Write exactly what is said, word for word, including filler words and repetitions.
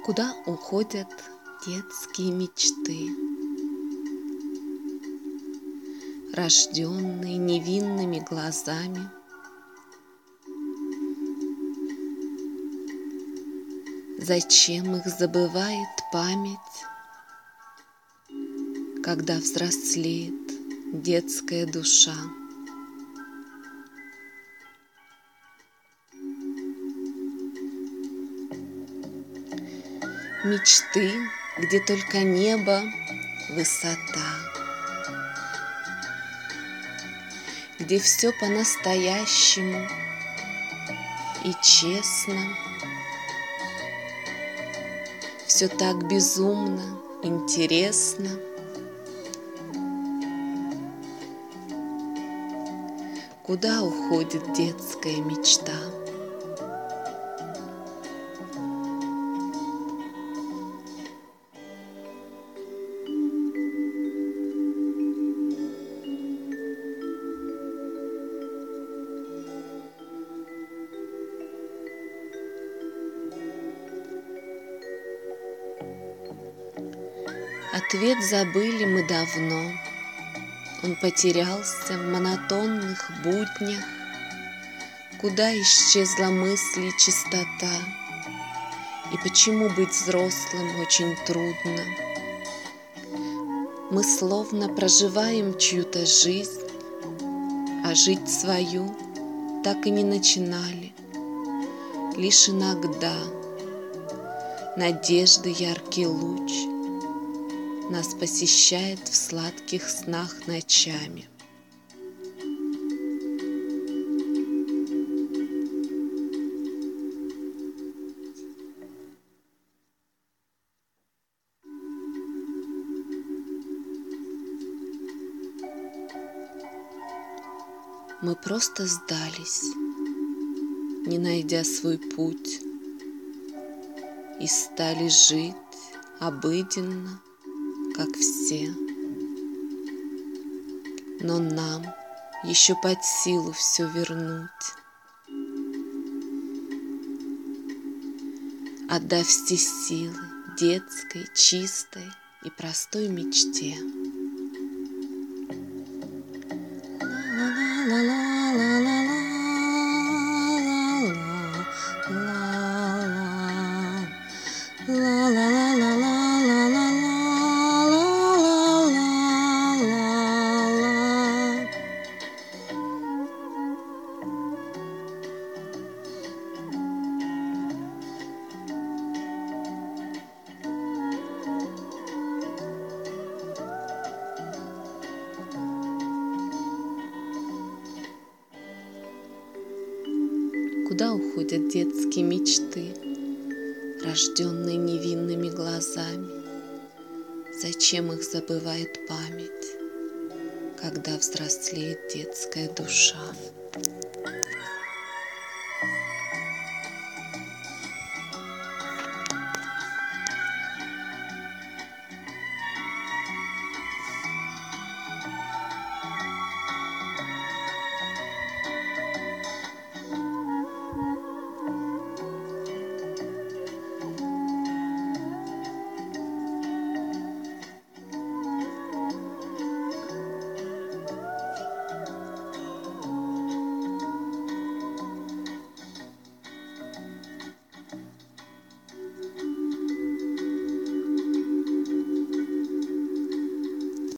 Куда уходят детские мечты, рожденные невинными глазами? Зачем их забывает память, когда взрослеет детская душа? Мечты, где только небо, высота, где все по-настоящему и честно, все так безумно интересно. Куда уходит детская мечта? Ответ забыли мы давно, он потерялся в монотонных буднях. Куда исчезла мысль и чистота? И почему быть взрослым очень трудно? Мы словно проживаем чью-то жизнь, а жить свою так и не начинали. Лишь иногда надежды яркий луч нас посещает в сладких снах ночами. Мы просто сдались, не найдя свой путь, и стали жить обыденно, как все. Но нам еще под силу все вернуть, отдав все силы детской, чистой и простой мечте. Куда уходят детские мечты, рожденные невинными глазами? Зачем их забывает память, когда взрослеет детская душа?